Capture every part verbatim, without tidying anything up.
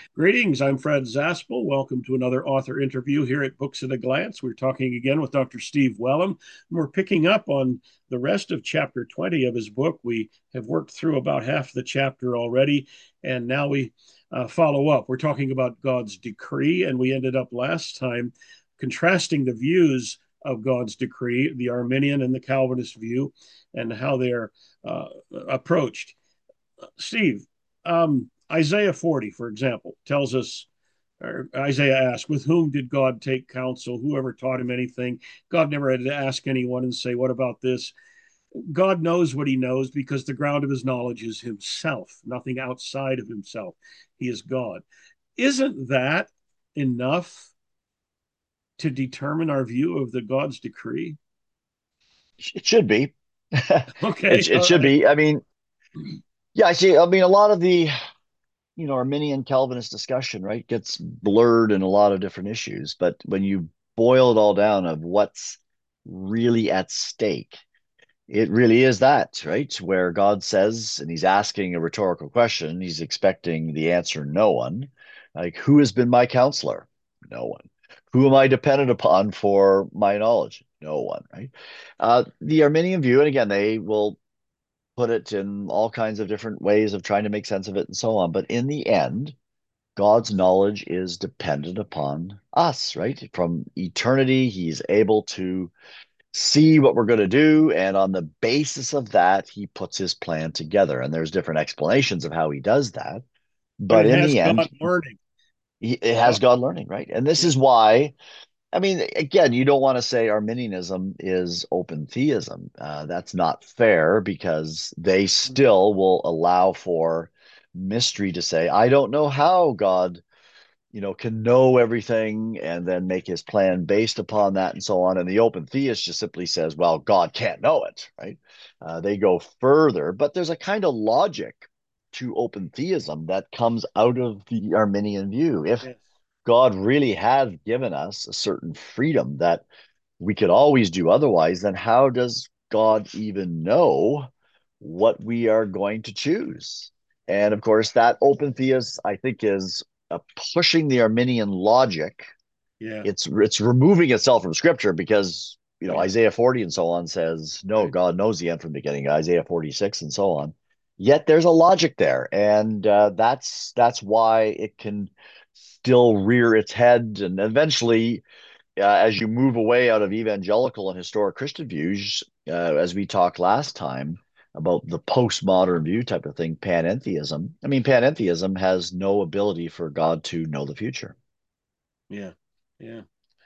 Greetings, I'm Fred Zaspel. Welcome to another author interview here at Books at a Glance. We're talking again with Doctor Steve Wellum, and we're picking up on the rest of chapter twenty of his book. We have worked through about half the chapter already, and now we uh, follow up. We're talking about God's decree, and we ended up last time contrasting the views of God's decree, the Arminian and the Calvinist view, and how they're uh, approached. Steve, um, Isaiah forty, for example, tells us, or Isaiah asks, with whom did God take counsel? Whoever taught him anything? God never had to ask anyone and say, what about this? God knows what he knows because the ground of his knowledge is himself, nothing outside of himself. He is God. Isn't that enough to determine our view of the God's decree? It should be. Okay, It it all should right. be. I mean, yeah, I see. I mean, a lot of the, you know, Arminian Calvinist discussion, right, gets blurred in a lot of different issues. But when you boil it all down of what's really at stake, it really is that, right? Where God says, and he's asking a rhetorical question, he's expecting the answer, no one. Like, who has been my counselor? No one. Who am I dependent upon for my knowledge? No one, right? Uh, the Arminian view, and again, they will put it in all kinds of different ways of trying to make sense of it and so on. But in the end, God's knowledge is dependent upon us, right? From eternity, he's able to see what we're going to do. And on the basis of that, he puts his plan together. And there's different explanations of how he does that. But But it in has the end, God learning. he, it God, has God learning, right? And this yeah. is why I mean, again, you don't want to say Arminianism is open theism. Uh, that's not fair because they still will allow for mystery to say, I don't know how God, you know, can know everything and then make his plan based upon that and so on. And the open theist just simply says, well, God can't know it, right? Uh, they go further, but there's a kind of logic to open theism that comes out of the Arminian view. If Yes. God really had given us a certain freedom that we could always do otherwise, then how does God even know what we are going to choose? And of course, that open theist, I think, is uh, pushing the Arminian logic. Yeah. It's it's removing itself from Scripture because you know Right. Isaiah forty and so on says no, Right. God knows the end from the beginning. Isaiah forty-six and so on. Yet there's a logic there, and uh, that's that's why it can still rear its head, and eventually uh, as you move away out of evangelical and historic Christian views, uh, as we talked last time about the postmodern view type of thing, panentheism. I mean, panentheism has no ability for God to know the future. Yeah. Yeah.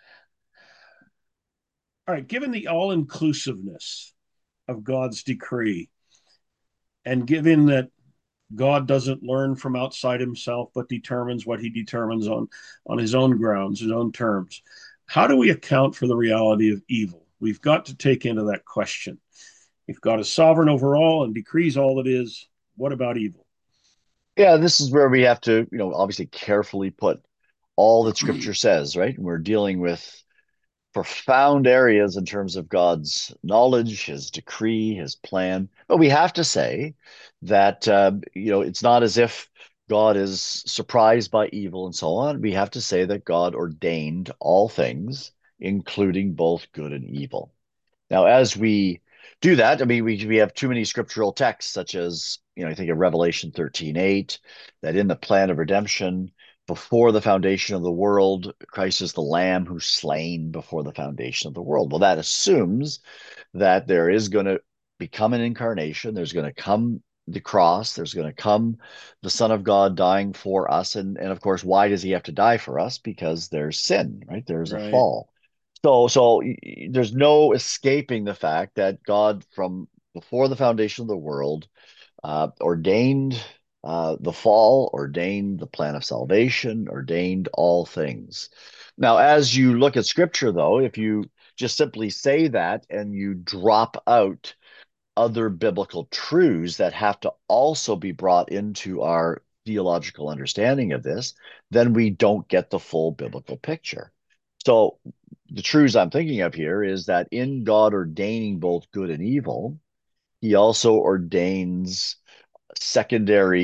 All right. Given the all inclusiveness of God's decree, and given that God doesn't learn from outside himself, but determines what he determines on, on his own grounds, his own terms, how do we account for the reality of evil? We've got to take into that question. If God is sovereign over all and decrees all that is, what about evil? Yeah, this is where we have to, you know, obviously carefully put all that Scripture says, right? And we're dealing with profound areas in terms of God's knowledge, his decree, his plan. But we have to say that, uh, you know, it's not as if God is surprised by evil and so on. We have to say that God ordained all things, including both good and evil. Now, as we do that, I mean, we, we have too many scriptural texts, such as, you know, I think of Revelation thirteen eight, that in the plan of redemption, before the foundation of the world, Christ is the Lamb who's slain before the foundation of the world. Well, that assumes that there is going to become an incarnation, there's going to come the cross, there's going to come the Son of God dying for us. And, and of course, why does he have to die for us? Because there's sin, right? There's a Right. fall. So, so there's no escaping the fact that God, from before the foundation of the world, uh, ordained uh, the fall, ordained the plan of salvation, ordained all things. Now, as you look at Scripture, though, if you just simply say that and you drop out other biblical truths that have to also be brought into our theological understanding of this, then we don't get the full biblical picture. So, the truths I'm thinking of here is that in God ordaining both good and evil, he also ordains secondary.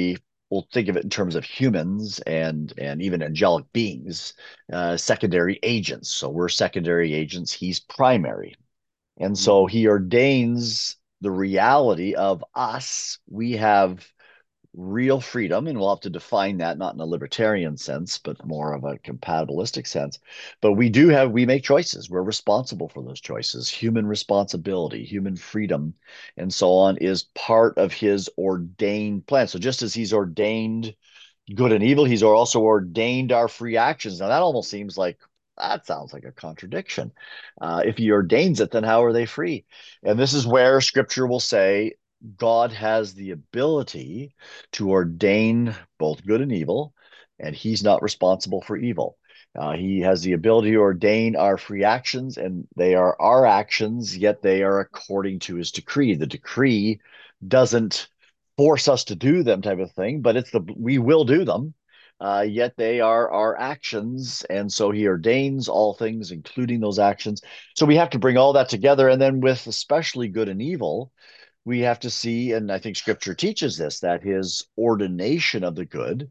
we'll think of it in terms of humans and and even angelic beings, uh, secondary agents. So we're secondary agents. He's primary, and so Mhm. he ordains the reality of us. We have real freedom, and we'll have to define that not in a libertarian sense, but more of a compatibilistic sense. But we do have, we make choices. We're responsible for those choices. Human responsibility, human freedom, and so on is part of his ordained plan. So just as he's ordained good and evil, he's also ordained our free actions. Now, that almost seems like that sounds like a contradiction. Uh, if he ordains it, then how are they free? And this is where scripture will say God has the ability to ordain both good and evil, and he's not responsible for evil. Uh, he has the ability to ordain our free actions, and they are our actions, yet they are according to his decree. The decree doesn't force us to do them type of thing, but it's the we will do them. Uh, yet they are our actions, and so he ordains all things, including those actions. So we have to bring all that together, and then with especially good and evil, we have to see, and I think Scripture teaches this, that his ordination of the good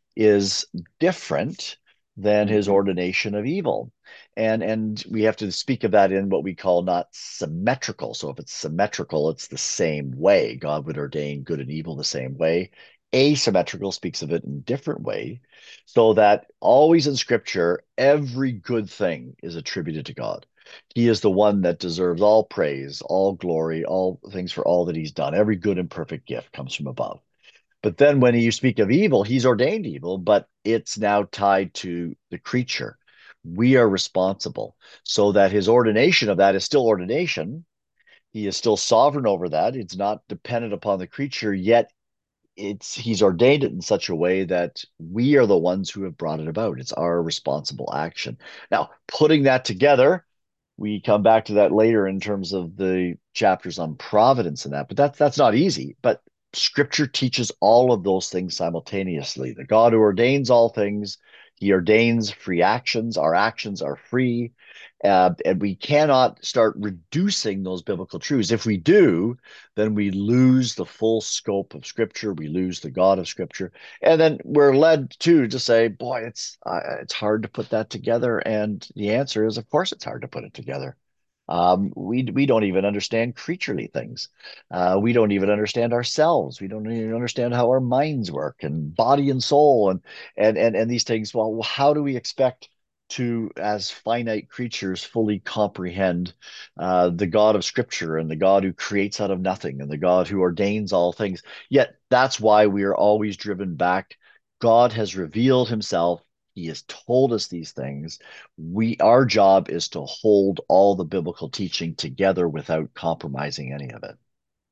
is different than his Mhm. ordination of evil. And and we have to speak of that in what we call not symmetrical. So if it's symmetrical, it's the same way. God would ordain good and evil the same way. Asymmetrical speaks of it in a different way, so that always in Scripture, every good thing is attributed to God. He is the one that deserves all praise, all glory, all things for all that he's done. Every good and perfect gift comes from above. But then when you speak of evil, he's ordained evil, but it's now tied to the creature. We are responsible, so that his ordination of that is still ordination. He is still sovereign over that. It's not dependent upon the creature, yet it's he's ordained it in such a way that we are the ones who have brought it about. It's our responsible action. Now, putting that together, we come back to that later in terms of the chapters on providence and that, but that's that's not easy. But scripture teaches all of those things simultaneously. The God who ordains all things, he ordains free actions. Our actions are free. Uh, and we cannot start reducing those biblical truths. If we do, then we lose the full scope of Scripture. We lose the God of Scripture, and then we're led to to say, "Boy, it's uh, it's hard to put that together." And the answer is, of course, it's hard to put it together. Um, we we don't even understand creaturely things. Uh, we don't even understand ourselves. We don't even understand how our minds work and body and soul and and and and these things. Well, how do we expect to, as finite creatures, fully comprehend uh, the God of Scripture and the God who creates out of nothing and the God who ordains all things? Yet that's why we are always driven back. God has revealed Himself. He has told us these things. We, our job is to hold all the biblical teaching together without compromising any of it.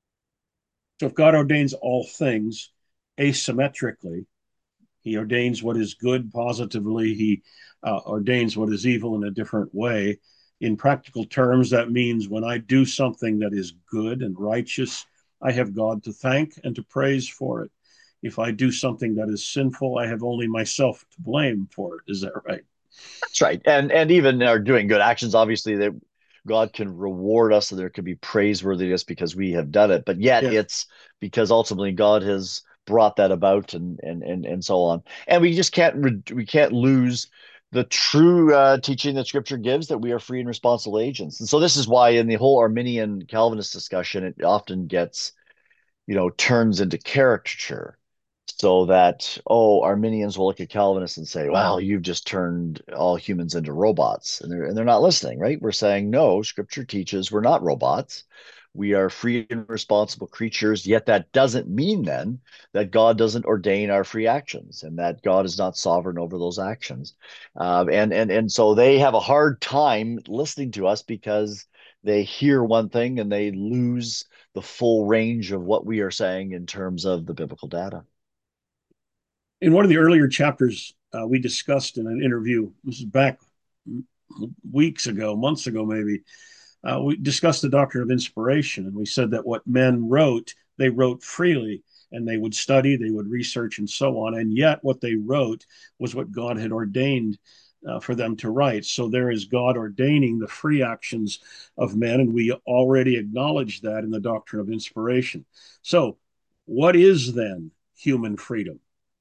So if God ordains all things asymmetrically, he ordains what is good positively, he uh, ordains what is evil in a different way. In practical terms, that means when I do something that is good and righteous, I have God to thank and to praise for it. If I do something that is sinful, I have only myself to blame for it. Is that right? That's right. And and even our doing good actions, obviously, that God can reward us and there could be praiseworthiness because we have done it. But yet Yes. it's because ultimately God has brought that about and and and and so on. And we just can't we can't lose the true uh, teaching that Scripture gives, that we are free and responsible agents. And so this is why in the whole Arminian Calvinist discussion, it often gets, you know, turns into caricature, so that, oh, Arminians will look at Calvinists and say, well, you've just turned all humans into robots. And they're, and they're not listening, right? We're saying, no, Scripture teaches we're not robots. We are free and responsible creatures, yet that doesn't mean then that God doesn't ordain our free actions and that God is not sovereign over those actions. Uh, and, and, and so they have a hard time listening to us because they hear one thing and they lose the full range of what we are saying in terms of the biblical data. In one of the earlier chapters, uh, we discussed in an interview, this is back weeks ago, months ago, maybe, uh, we discussed the doctrine of inspiration, and we said that what men wrote, they wrote freely, and they would study, they would research, and so on. And yet, what they wrote was what God had ordained uh, for them to write. So there is God ordaining the free actions of men, and we already acknowledge that in the doctrine of inspiration. So, what is then human freedom?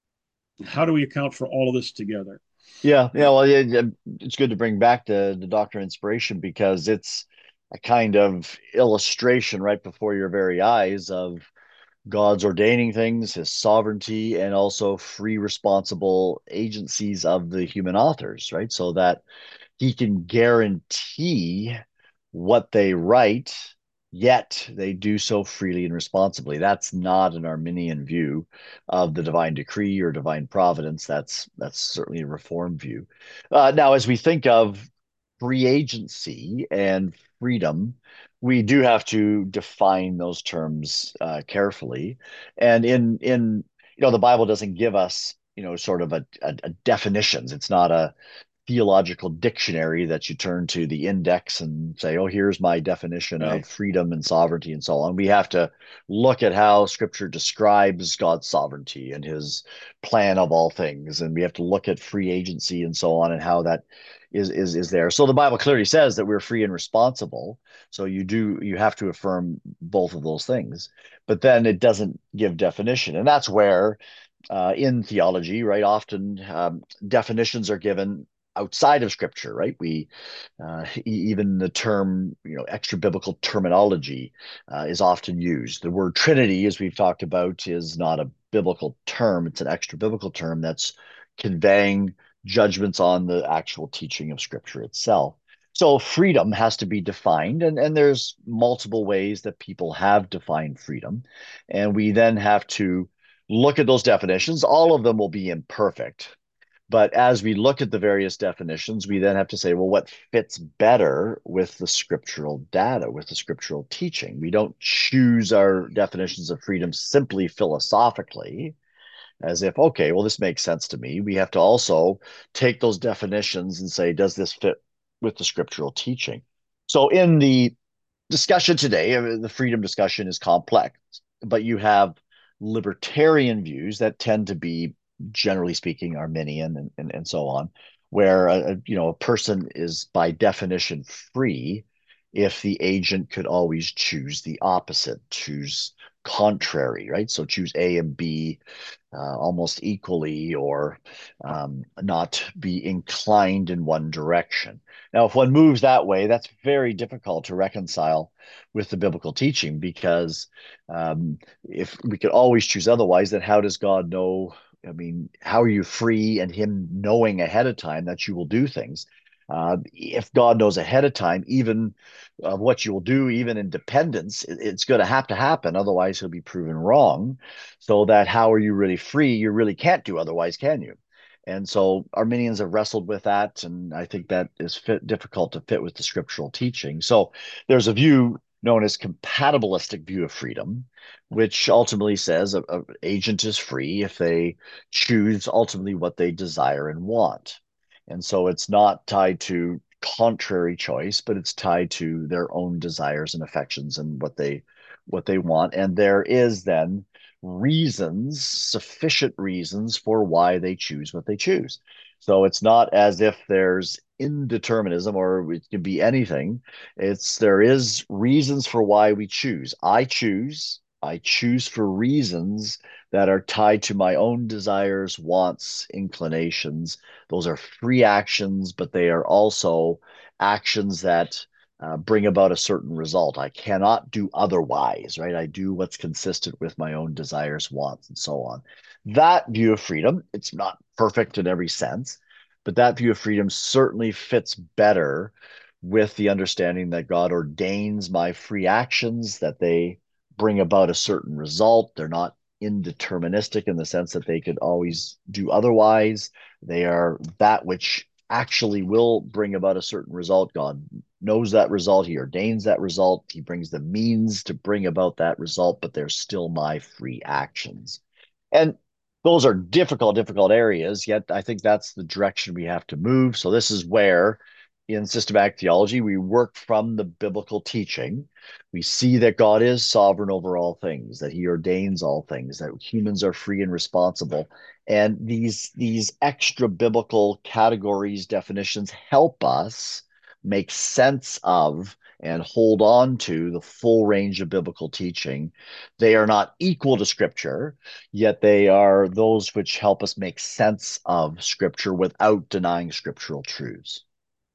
How do we account for all of this together? Yeah, yeah. Well, yeah, yeah, it's good to bring back the the doctrine of inspiration because it's a kind of illustration right before your very eyes of God's ordaining things, his sovereignty, and also free, responsible agencies of the human authors, right? So that he can guarantee what they write, yet they do so freely and responsibly. That's not an Arminian view of the divine decree or divine providence. That's that's certainly a reform view. Uh, now, as we think of free agency and freedom, we do have to define those terms uh, carefully. And in in you know the Bible doesn't give us you know sort of a, a, a definitions. It's not a theological dictionary that you turn to the index and say, oh, here's my definition Right. of freedom and sovereignty and so on. We have to look at how scripture describes God's sovereignty and his plan of all things. And we have to look at free agency and so on and how that is is is there. So the Bible clearly says that we're free and responsible. So you do you have to affirm both of those things. But then it doesn't give definition. And that's where uh, in theology, right, often um, definitions are given outside of scripture, right? We uh, e- even the term, you know, extra biblical terminology uh, is often used. The word Trinity, as we've talked about, is not a biblical term. It's an extra biblical term that's conveying judgments on the actual teaching of scripture itself. So freedom has to be defined, and, and there's multiple ways that people have defined freedom. And we then have to look at those definitions. All of them will be imperfect, but as we look at the various definitions, we then have to say, well, what fits better with the scriptural data, with the scriptural teaching? We don't choose our definitions of freedom simply philosophically, as if, okay, well, this makes sense to me. We have to also take those definitions and say, does this fit with the scriptural teaching? So in the discussion today, uh, the freedom discussion is complex, but you have libertarian views that tend to be, generally speaking, Arminian and, and, and so on, where a, you know a person is by definition free if the agent could always choose the opposite, choose contrary, right? So choose A and B uh, almost equally or um, not be inclined in one direction. Now, if one moves that way, that's very difficult to reconcile with the biblical teaching because um, if we could always choose otherwise, then how does God know? I mean, how are you free and Him knowing ahead of time that you will do things? Uh, if God knows ahead of time, even of what you will do, even in dependence, it, it's going to have to happen. Otherwise, He'll be proven wrong. So that how are you really free? You really can't do otherwise, can you? And so Arminians have wrestled with that, and I think that is fit, difficult to fit with the scriptural teaching. So there's a view known as compatibilistic view of freedom, which ultimately says an agent is free if they choose ultimately what they desire and want. And so it's not tied to contrary choice, but it's tied to their own desires and affections and what they what they want. And there is then reasons, sufficient reasons for why they choose what they choose. So it's not as if there's indeterminism or it can be anything. It's there is reasons for why we choose. I choose. I choose for reasons that are tied to my own desires, wants, inclinations. Those are free actions, but they are also actions that uh, bring about a certain result. I cannot do otherwise, right? I do what's consistent with my own desires, wants, and so on. That view of freedom, it's not perfect in every sense, but that view of freedom certainly fits better with the understanding that God ordains my free actions, that they bring about a certain result. They're not indeterministic in the sense that they could always do otherwise. They are that which actually will bring about a certain result. God knows that result. He ordains that result. He brings the means to bring about that result, but they're still my free actions. And those are difficult, difficult areas, yet I think that's the direction we have to move. So this is where in systematic theology, we work from the biblical teaching. We see that God is sovereign over all things, that he ordains all things, that humans are free and responsible. And these, these extra biblical categories, definitions help us make sense of and hold on to the full range of biblical teaching. They are not equal to Scripture, yet they are those which help us make sense of Scripture without denying scriptural truths.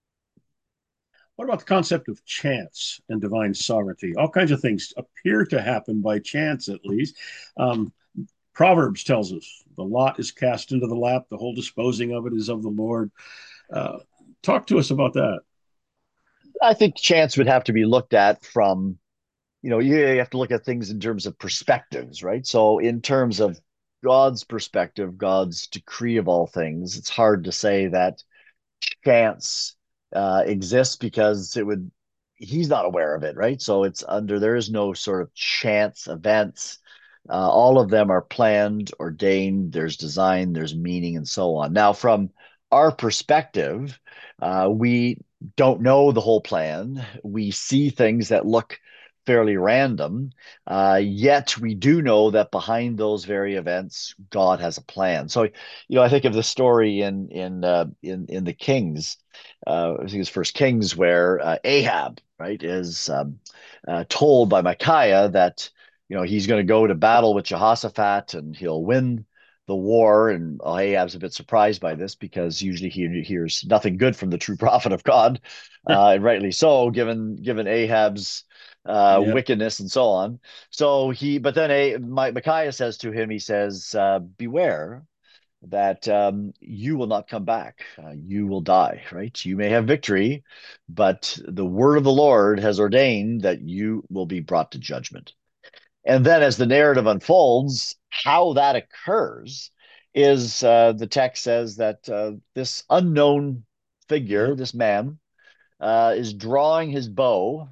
What about the concept of chance and divine sovereignty? All kinds of things appear to happen by chance, at least. Um, Proverbs tells us the lot is cast into the lap, the whole disposing of it is of the Lord. Uh, Talk to us about that. I think chance would have to be looked at from, you know, you have to look at things in terms of perspectives, right? So, in terms of God's perspective, God's decree of all things, it's hard to say that chance uh, exists because it would, he's not aware of it, right? So, it's under, there is no sort of chance events. Uh, all of them are planned, ordained, there's design, there's meaning, and so on. Now, from our perspective, uh, we don't know the whole plan. We see things that look fairly random, uh, yet we do know that behind those very events, God has a plan. So, you know, I think of the story in in uh, in in the Kings, uh, I think it's First Kings, where uh, Ahab, right, is um, uh, told by Micaiah that you know he's going to go to battle with Jehoshaphat and he'll win the war. And Ahab's a bit surprised by this because usually he hears nothing good from the true prophet of God, uh, and rightly so, given given Ahab's uh, Yeah. wickedness and so on. So he, but then a my, Micaiah says to him, he says, uh, "Beware that um, you will not come back. Uh, you will die, right? You may have victory, but the word of the Lord has ordained that you will be brought to judgment." And then as the narrative unfolds, how that occurs is uh, the text says that uh, this unknown Yeah. figure, this man, uh, is drawing his bow.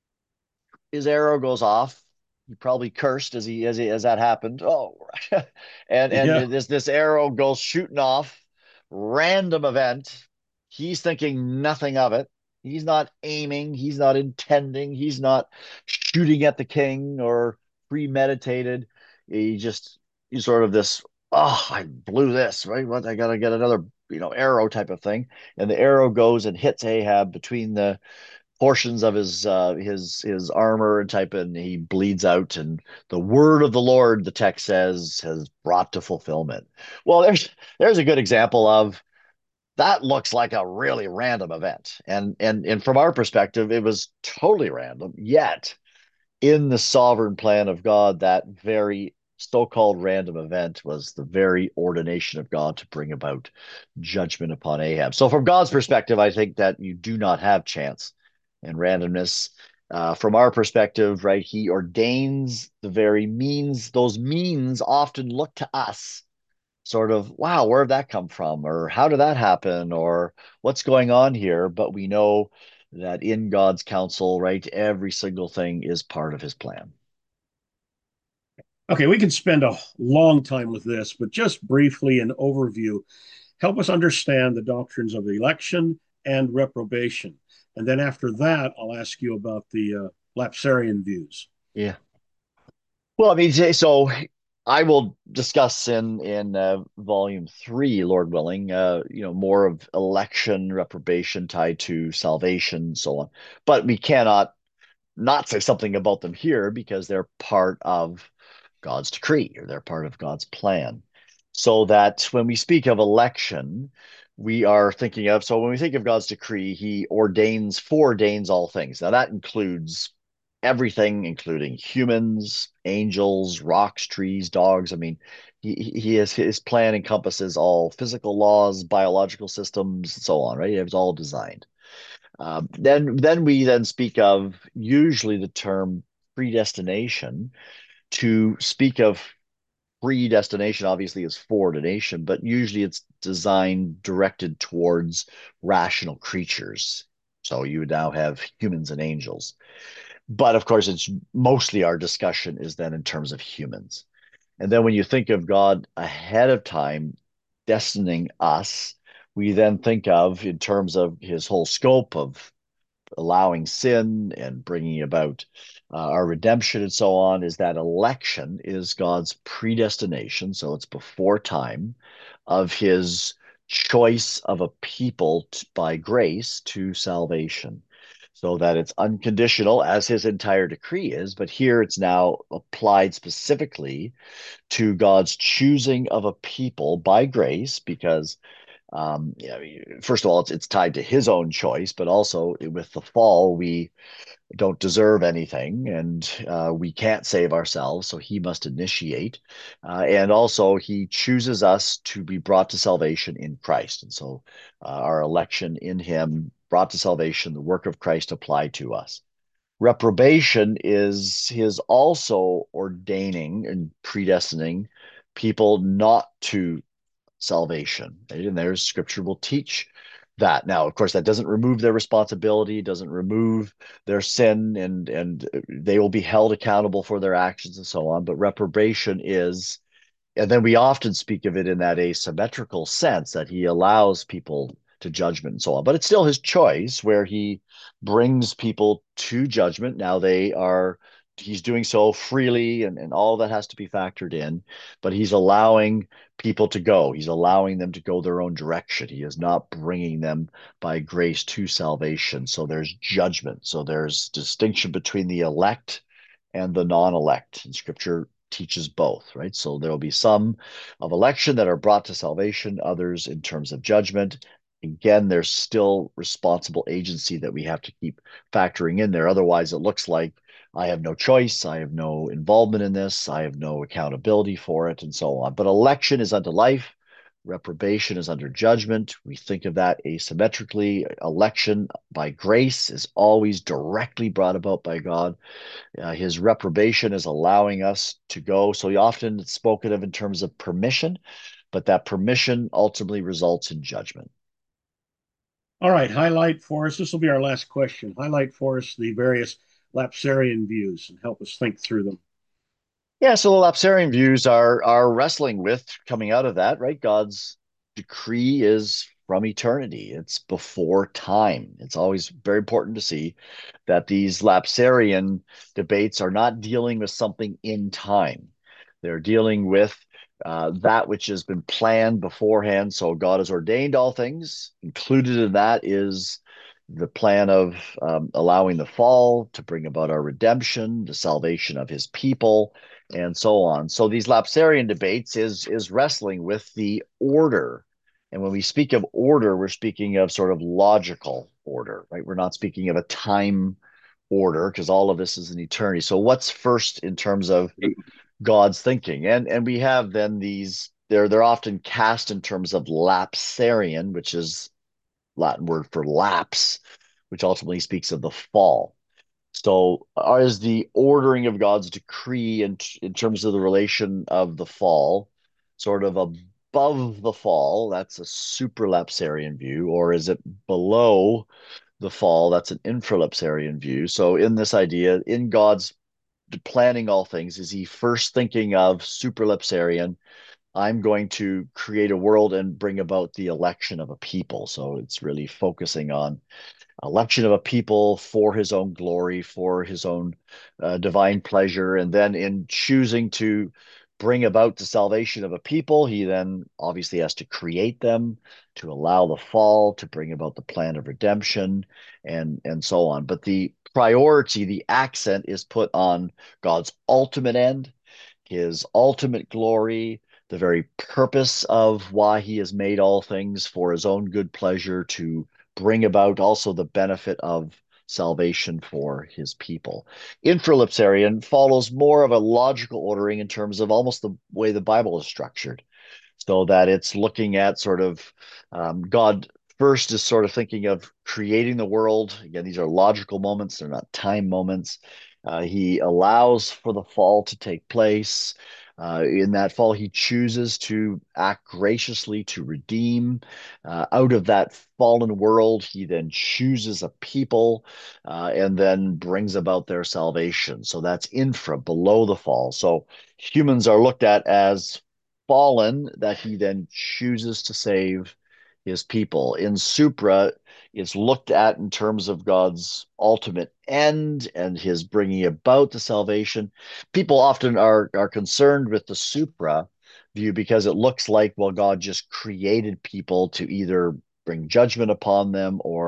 His arrow goes off. He probably cursed as he as he, as that happened. Oh, and and Yeah. this this arrow goes shooting off. Random event. He's thinking nothing of it. He's not aiming. He's not intending. He's not shooting at the king or premeditated. He just he's sort of this. Oh, I blew this, right? What I gotta get another, you know, arrow type of thing. And the arrow goes and hits Ahab between the portions of his uh his his armor and type, and he bleeds out. And the word of the Lord, the text says, has brought to fulfillment. Well, there's there's a good example of that. Looks like a really random event, and and and from our perspective it was totally random, yet in the sovereign plan of God, that very so-called random event was the very ordination of God to bring about judgment upon Ahab. So, from God's perspective, I think that you do not have chance and randomness. Uh, from our perspective, right, He ordains the very means. Those means often look to us sort of, wow, where did that come from? Or how did that happen? Or what's going on here? But we know that in God's counsel, right, every single thing is part of his plan. Okay, we can spend a long time with this, but just briefly an overview. Help us understand the doctrines of election and reprobation. And then after that, I'll ask you about the uh, Lapsarian views. Yeah. Well, I mean, so I will discuss in in uh, volume three, Lord willing, uh, you know, more of election, reprobation tied to salvation, so on. But we cannot not say something about them here because they're part of God's decree, or they're part of God's plan. So that when we speak of election, we are thinking of, so when we think of God's decree, he ordains, foreordains all things. Now that includes everything, including humans, angels, rocks, trees, dogs. I mean, he he has his plan encompasses all physical laws, biological systems, and so on, right? It was all designed. Um, then then we then speak of usually the term predestination to speak of predestination. Obviously is foreordination, but usually it's designed directed towards rational creatures. So you would now have humans and angels. But of course, it's mostly our discussion is then in terms of humans. And then when you think of God ahead of time destining us, we then think of in terms of his whole scope of allowing sin and bringing about uh, our redemption and so on, is that election is God's predestination. So it's before time of his choice of a people t- by grace to salvation. so that it's unconditional as his entire decree is. But here it's now applied specifically to God's choosing of a people by grace, because um, you know, first of all, it's it's tied to his own choice, but also with the fall, we don't deserve anything, and uh, we can't save ourselves, so he must initiate. Uh, and also, he chooses us to be brought to salvation in Christ. And so, uh, our election in him brought to salvation, the work of Christ applied to us. Reprobation is his also ordaining and predestining people not to salvation. And there's scripture will teach that. Now, of course, that doesn't remove their responsibility, doesn't remove their sin, and and they will be held accountable for their actions and so on. But reprobation is, and then we often speak of it in that asymmetrical sense that he allows people to judgment and so on. But it's still his choice where he brings people to judgment. Now they are, he's doing so freely, and, and all that has to be factored in, but he's allowing people to go. He's allowing them to go their own direction. He is not bringing them by grace to salvation. So there's judgment. So there's distinction between the elect and the non-elect. And scripture teaches both, right? So there will be some of election that are brought to salvation, others in terms of judgment. Again, there's still responsible agency that we have to keep factoring in there. Otherwise, it looks like I have no choice, I have no involvement in this, I have no accountability for it, and so on. But election is unto life, reprobation is under judgment. We think of that asymmetrically. Election by grace is always directly brought about by God. Uh, his reprobation is allowing us to go. So he often it's spoken of in terms of permission, but that permission ultimately results in judgment. All right, highlight for us. This will be our last question. Highlight for us the various Lapsarian views and help us think through them. Yeah, so the Lapsarian views are are wrestling with coming out of that, right? God's decree is from eternity. It's before time. It's always very important to see that these Lapsarian debates are not dealing with something in time. They're dealing with uh, that which has been planned beforehand. So God has ordained all things. Included in that is the plan of um, allowing the fall to bring about our redemption, the salvation of his people, and so on. So these Lapsarian debates is is wrestling with the order. And when we speak of order, we're speaking of sort of logical order, right? We're not speaking of a time order because all of this is an eternity. So what's first in terms of God's thinking? And and we have then these they're they're often cast in terms of lapsarian, which is Latin word for lapse, which ultimately speaks of the fall. So, is the ordering of God's decree in, in terms of the relation of the fall sort of above the fall? That's a supralapsarian view, or is it below the fall? That's an infralapsarian view. So, in this idea, in God's planning all things, is he first thinking of supralapsarian? I'm going to create a world and bring about the election of a people. So, it's really focusing on election of a people for his own glory, for his own uh, divine pleasure. And then in choosing to bring about the salvation of a people, he then obviously has to create them, to allow the fall, to bring about the plan of redemption, and, and so on. But the priority, the accent is put on God's ultimate end, his ultimate glory, the very purpose of why he has made all things for his own good pleasure to bring about also the benefit of salvation for his people. Infralapsarian follows more of a logical ordering in terms of almost the way the Bible is structured, so that it's looking at sort of um, God first is sort of thinking of creating the world. Again, these are logical moments, they're not time moments. Uh, he allows for the fall to take place. Uh, in that fall, he chooses to act graciously to redeem. Uh, out of that fallen world, he then chooses a people uh, and then brings about their salvation. So that's infra, below the fall. So humans are looked at as fallen that he then chooses to save his people. In Supra, it's looked at in terms of God's ultimate end and his bringing about the salvation. People often are, are concerned with the Supra view because it looks like, well, God just created people to either bring judgment upon them or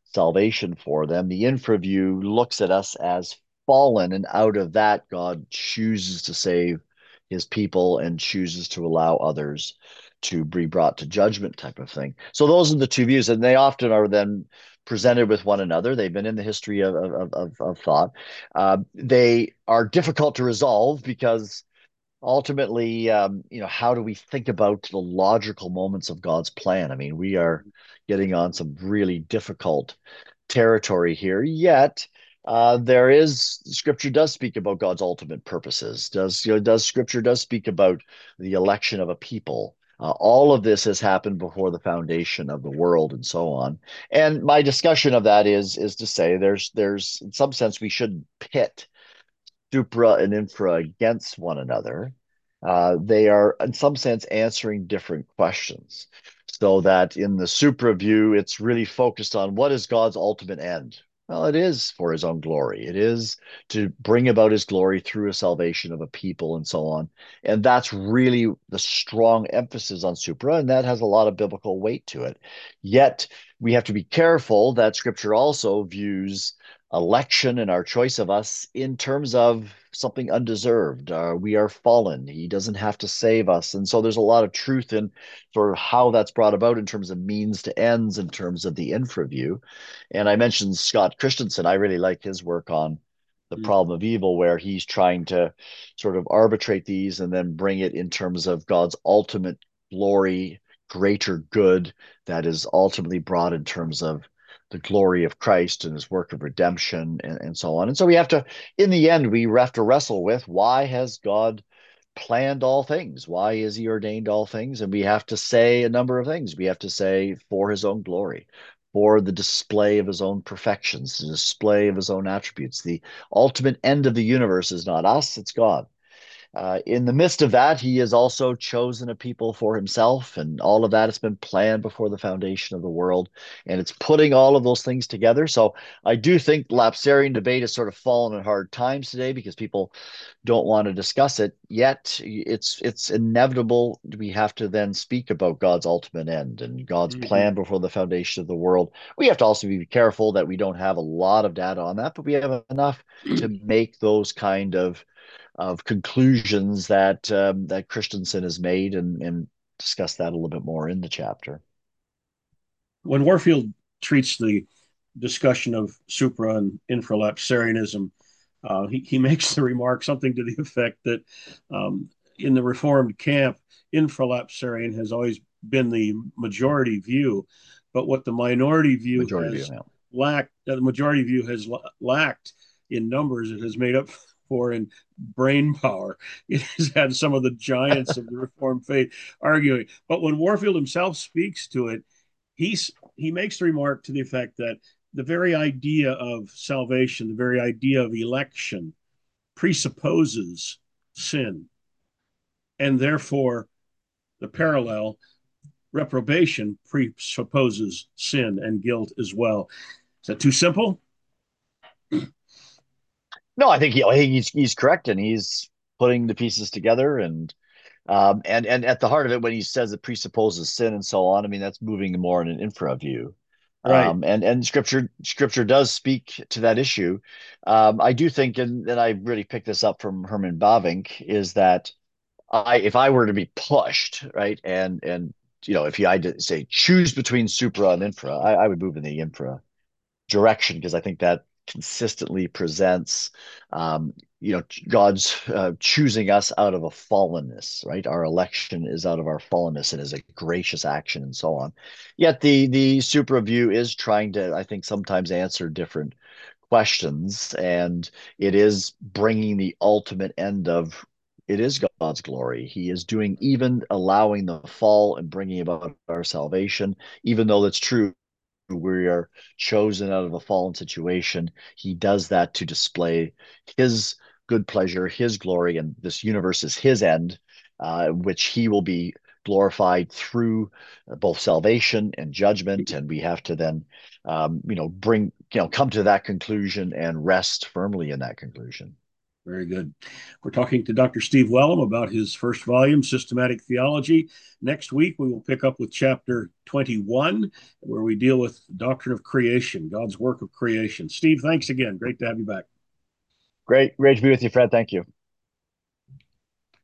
salvation for them. The infra view looks at us as fallen, and out of that, God chooses to save his people and chooses to allow others to be brought to judgment, type of thing. So those are the two views, and they often are then presented with one another. They've been in the history of of of, of thought. Uh, they are difficult to resolve because ultimately, um, you know, how do we think about the logical moments of God's plan? I mean, we are getting on some really difficult territory here. Yet, uh, there is Scripture does speak about God's ultimate purposes. Does you know, does Scripture does speak about the election of a people? Uh, all of this has happened before the foundation of the world, and so on. And my discussion of that is is to say there's there's in some sense we should pit supra and infra against one another. Uh, they are, in some sense, answering different questions. So that in the supra view, it's really focused on what is God's ultimate end? Well, it is for his own glory. It is to bring about his glory through a salvation of a people and so on. And that's really the strong emphasis on supra, and that has a lot of biblical weight to it. Yet we have to be careful that scripture also views election and our choice of us in terms of something undeserved. Uh, we are fallen. He doesn't have to save us. And so there's a lot of truth in sort of how that's brought about in terms of means to ends, in terms of the infra view. And I mentioned Scott Christensen. I really like his work on the problem of evil, where he's trying to sort of arbitrate these and then bring it in terms of God's ultimate glory, greater good that is ultimately brought in terms of the glory of Christ and his work of redemption, and, and so on. And so we have to, in the end, we have to wrestle with, why has God planned all things? Why has he ordained all things? And we have to say a number of things. We have to say for his own glory, for the display of his own perfections, the display of his own attributes. The ultimate end of the universe is not us, it's God. Uh, in the midst of that, he has also chosen a people for himself, and all of that has been planned before the foundation of the world. And it's putting all of those things together. So I do think Lapsarian debate has sort of fallen at hard times today because people don't want to discuss it. Yet it's it's inevitable. We have to then speak about God's ultimate end and God's Mm-hmm. plan before the foundation of the world. We have to also be careful that we don't have a lot of data on that, but we have enough to make those kind of of conclusions that um, that Christensen has made, and, and discuss that a little bit more in the chapter. When Warfield treats the discussion of supra and infralapsarianism, uh, he, he makes the remark, something to the effect that um, in the Reformed camp, infralapsarian has always been the majority view, but what the minority view Majority view, has yeah. lacked, uh, the majority view has lacked in numbers, it has made up for in brain power. It has had some of the giants of the Reformed faith arguing. But when Warfield himself speaks to it, he's he makes the remark to the effect that the very idea of salvation, the very idea of election, presupposes sin, and therefore the parallel reprobation presupposes sin and guilt as well. Is that too simple? No, I think he, I think he's he's correct, and he's putting the pieces together, and um and and at the heart of it, when he says it presupposes sin and so on, I mean that's moving more in an infra view. Right. Um, and and scripture scripture does speak to that issue. Um, I do think, and, and I really picked this up from Herman Bavinck, is that I if I were to be pushed, right, and and you know, if you had to say choose between supra and infra, I, I would move in the infra direction, because I think that consistently presents, um, you know, God's uh, choosing us out of a fallenness, right? Our election is out of our fallenness and is a gracious action and so on. Yet the the supra view is trying to, I think, sometimes answer different questions, and it is bringing the ultimate end of, it is God's glory. He is doing, even allowing the fall and bringing about our salvation, even though that's true, we are chosen out of a fallen situation. He does that to display his good pleasure, his glory, and this universe is his end, uh, which he will be glorified through both salvation and judgment. And we have to then, um, you know, bring, you know, come to that conclusion and rest firmly in that conclusion. Very good. We're talking to Doctor Steve Wellum about his first volume, Systematic Theology. Next week, we will pick up with chapter twenty-one, where we deal with the doctrine of creation, God's work of creation. Steve, thanks again. Great to have you back. Great, great to be with you, Fred. Thank you.